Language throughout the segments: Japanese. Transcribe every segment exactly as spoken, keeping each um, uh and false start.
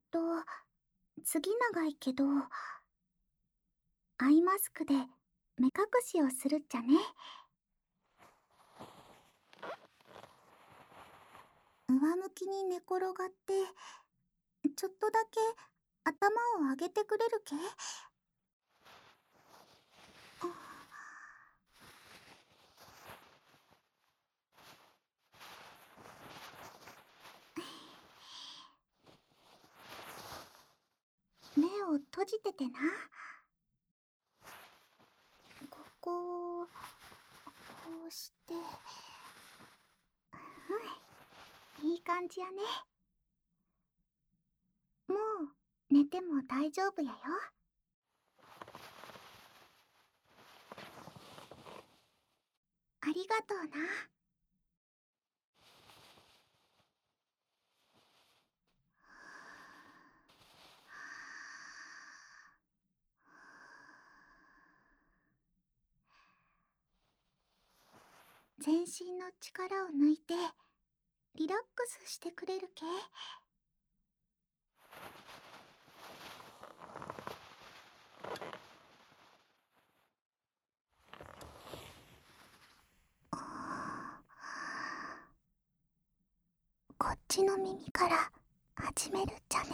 と、次長いけど、アイマスクで目隠しをするっちゃね。上向きに寝転がって、ちょっとだけ頭を上げてくれるけ？目を閉じててな。ここを、こうして。うん、いい感じやね。もう寝ても大丈夫やよ。ありがとうな。全身の力を抜いてリラックスしてくれるけ？こっちの耳から始めるっちゃね。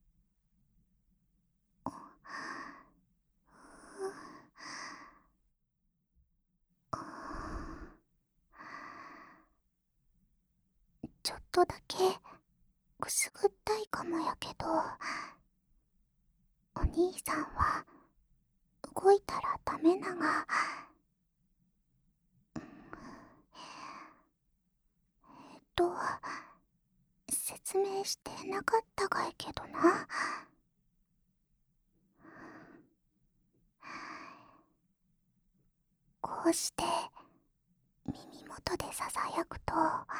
ちょっとだけくすぐったいかもやけど、お兄さんは動いたらダメなが。えっと説明してなかったがやけどな。こうして耳元でささやくと、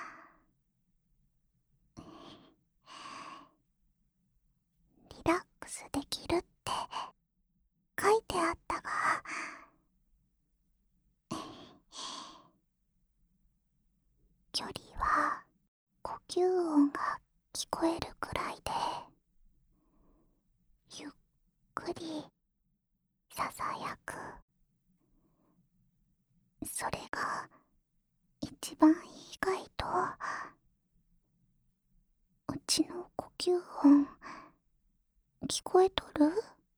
リラックスできるって書いてあったが、距離は呼吸音が聞こえるくらいで、ゆっくりささやく。それが一番いいがいと。うちの呼吸音聞こえとる？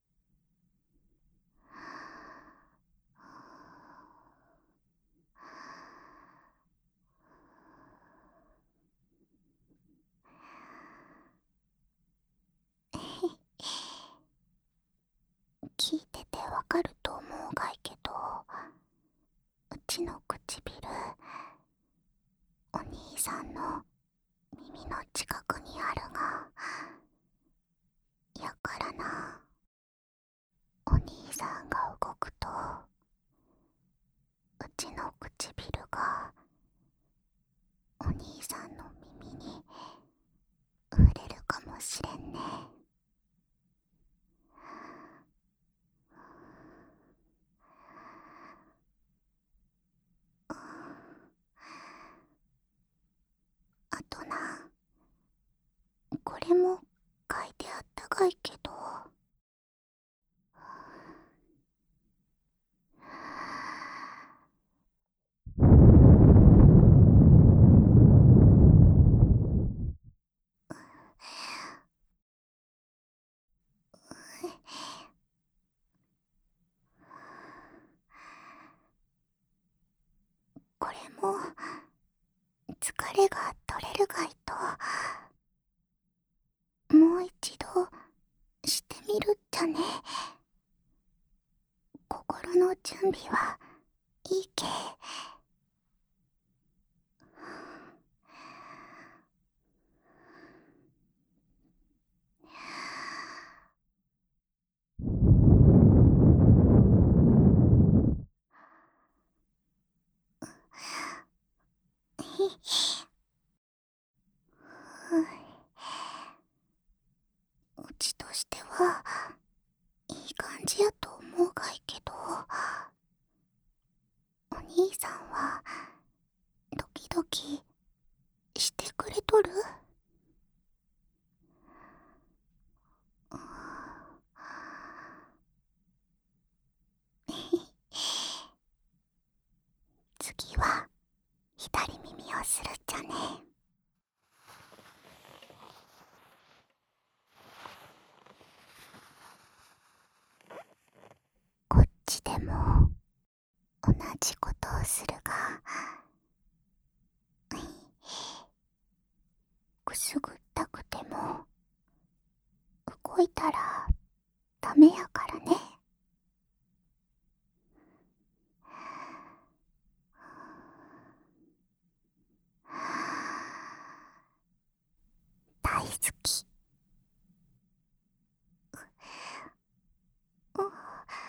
聞いててわかると思うがいけど、うちの唇、お兄さんの耳の近くにあるが、やからな。お兄さんが動くと、うちの唇がお兄さんの耳に触れるかもしれんね。あとな、これも書いてあったがいけど、これも疲れが取れるがいと、もう一度してみるっちゃね。心の準備はいいけ？うちとしてはいい感じやと思うがいけど、お兄さんはドキドキしてくれとる？ じことをするが、くすぐったくても動いたらダメやからね。大好き。うん。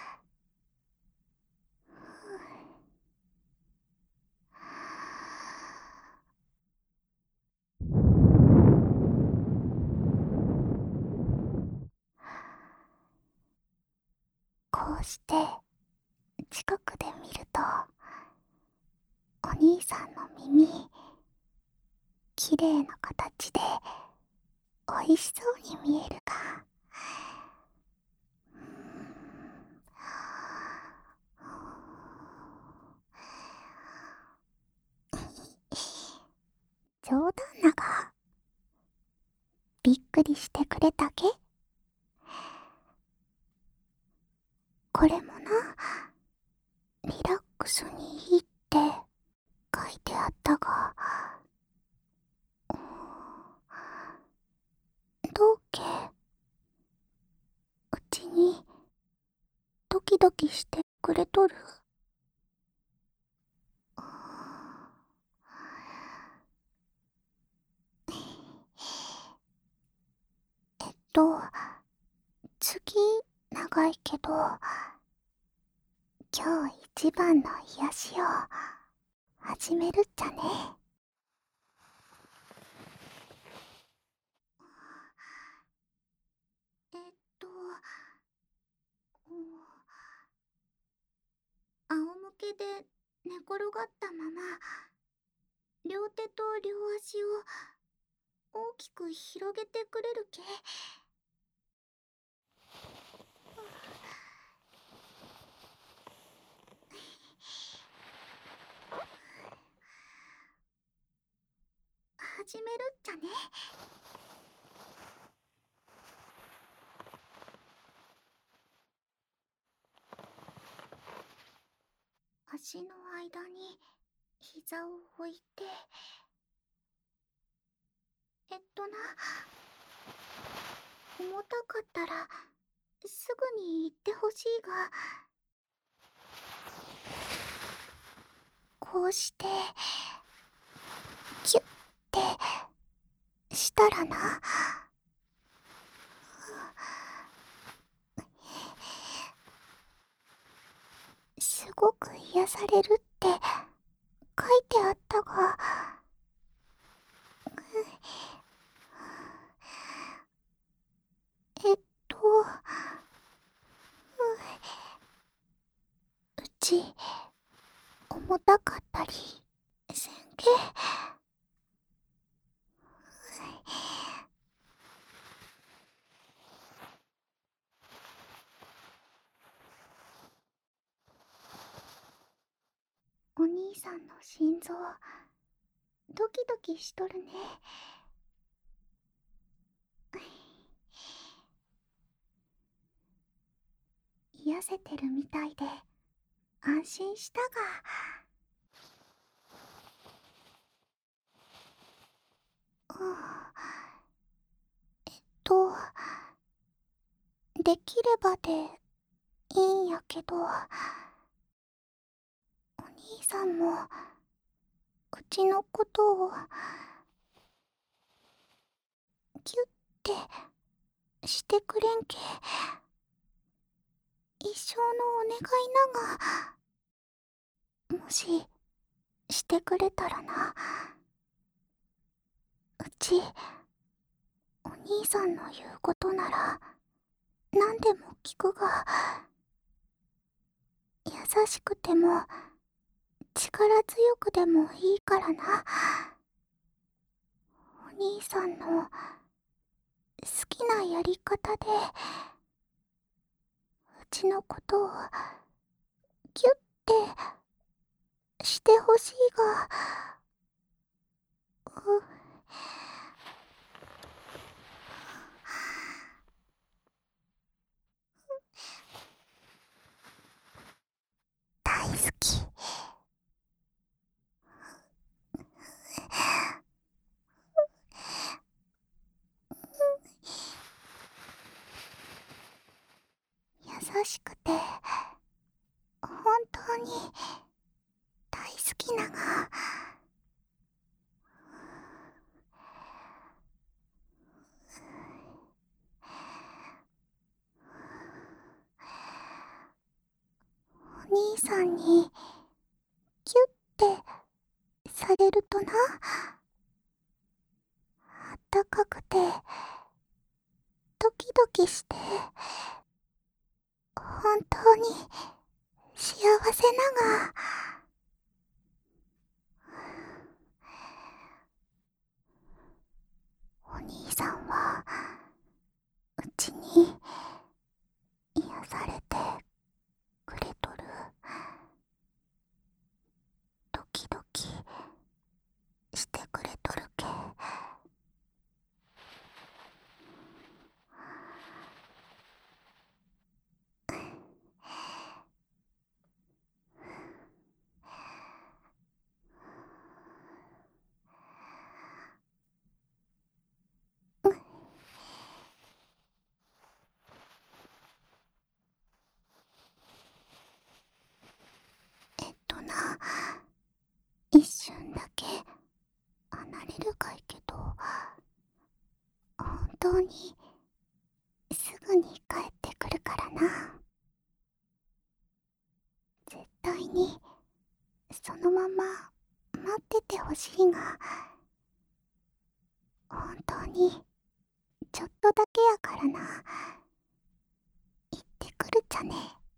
こうして近くで見ると、お兄さんの耳きれいな形でおいしそうに見えるが、冗談ながびっくりしてくれたけ。これもな、リラックスにいいって書いてあったが、どうけうちにドキドキしてくれとる？えっと次長いけど、今日一番の癒しを始めるっちゃね。えっと、うん、仰向けで寝転がったまま、両手と両足を大きく広げてくれるけ。始めるっちゃね。足の間に膝を置いて、えっとな、重たかったらすぐに言ってほしいが、こうしてキュッてしたらな、すごく癒されるって書いてあったが、えっと、うち重たかったりせんけ？お兄さんの心臓ドキドキしとるね。癒せてるみたいで安心したが。うん、えっとできればでいいんやけど、お兄さんもうちのことをギュッてしてくれんけ。一生のお願いなが、もししてくれたらな。うちお兄さんの言うことなら何でも聞くが、優しくても力強くでもいいからな。お兄さんの好きなやり方でうちのことをギュッてしてほしいが。う大好き。 しくて本当に大好きなが。お兄さんにキュッてされるとな、あったかくてドキドキして本当に幸せなが。お兄さんはうちに癒されてくれとる。ドキドキしてくれとるけ。えっとな、一瞬だけ離れるかいけど、本当にすぐに帰ってくるからな。絶対にそのまま待っててほしいが、本当にちょっとだけやからな。行ってくるじゃね。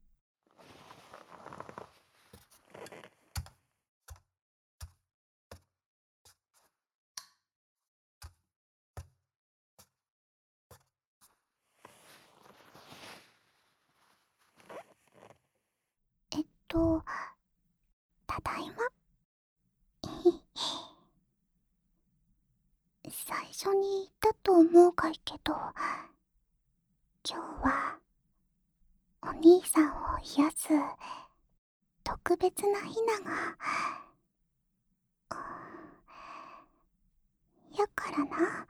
えっとただいま。最初に言ったと思うかいけど、今日はお兄さんを癒す特別な日なが。やからな。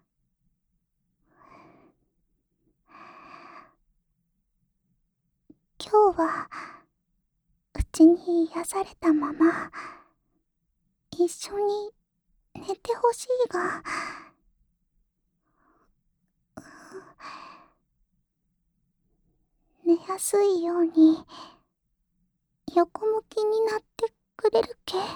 今日はうちに癒されたまま一緒に寝てほしいが。寝やすいように横向きになってくれるけ。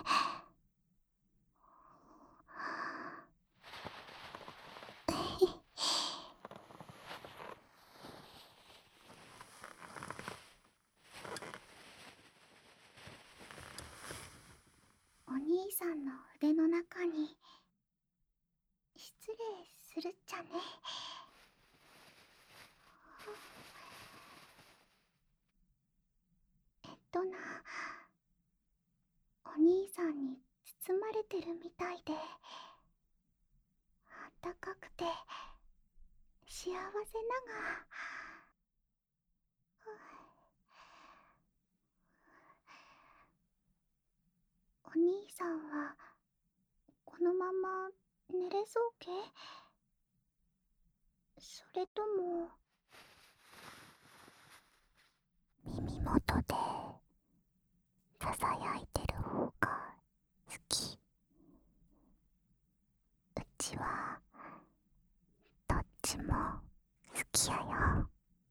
お兄さんの腕の中に失礼するっちゃね。えっとな、お兄さんに包まれてるみたいで、あったかくて幸せなが。お兄さんはこのまま寝れそうけ？それとも耳元でささやいてる方が好き？うちはどっちも好きやよ。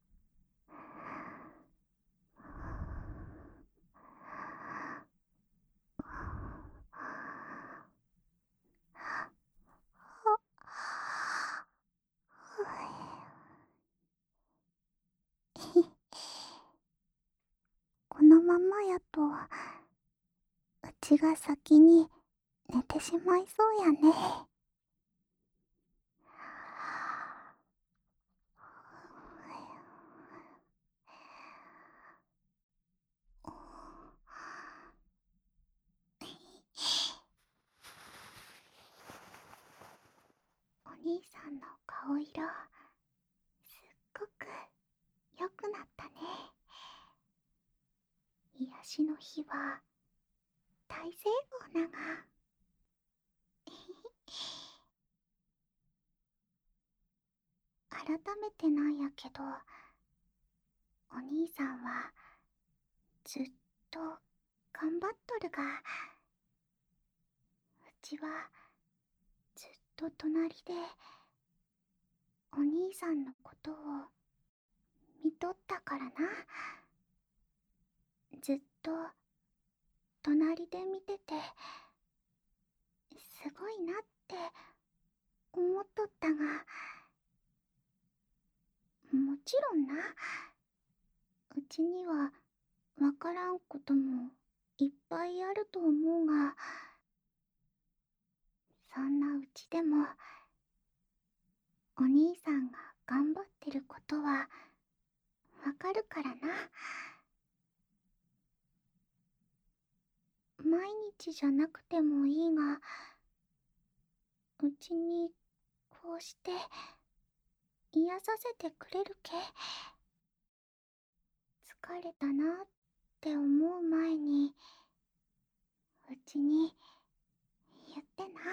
このままやとうちが先に寝てしまいそうやね。お兄さんの顔色すっごく良くなったね。癒しの日は大成功なが。改めてなんやけど、 お兄さんはずっと頑張っとるが、うちはずっと隣でお兄さんのことを見とったからな。ずっと隣で見ててすごいなって思っとったが、もちろんな、うちにはわからんこともいっぱいあると思うが、そんなうちでもお兄さんが頑張ってることはわかるからな。毎日じゃなくてもいいが、うちにこうして癒させてくれるけ。疲れたなって思う前にうちに言ってな。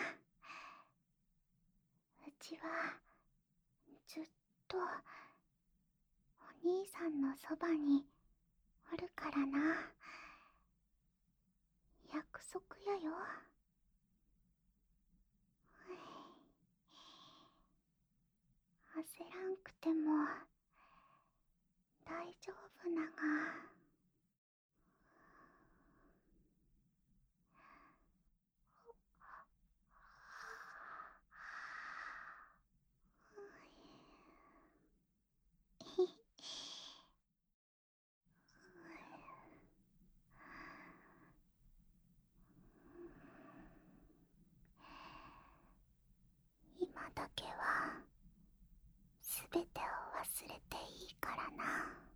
うちはずっとお兄さんのそばにおるからな。約束やよ。焦らんくても大丈夫なが。今だけはすべてを忘れていいからな。